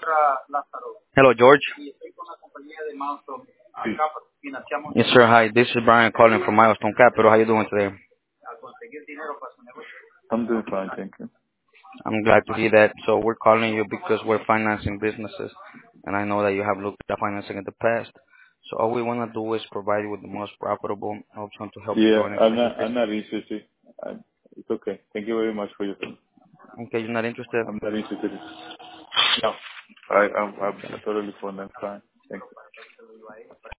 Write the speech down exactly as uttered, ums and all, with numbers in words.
Hello, George. Sí. Yes, sir. Hi. This is Brian calling from Milestone Capital. How you doing today? I'm doing fine, thank you. I'm glad to hear that. So we're calling you because we're financing businesses, and I know that you have looked at financing in the past. So all we want to do is provide you with the most profitable option to help you Yeah, grow and I'm expand your not, I'm business. not interested. I, it's okay. Thank you very much for your help. Okay, you're not interested? I'm not interested. No. I, I'm, I'm Okay. totally fine. I'm fine. Thank you.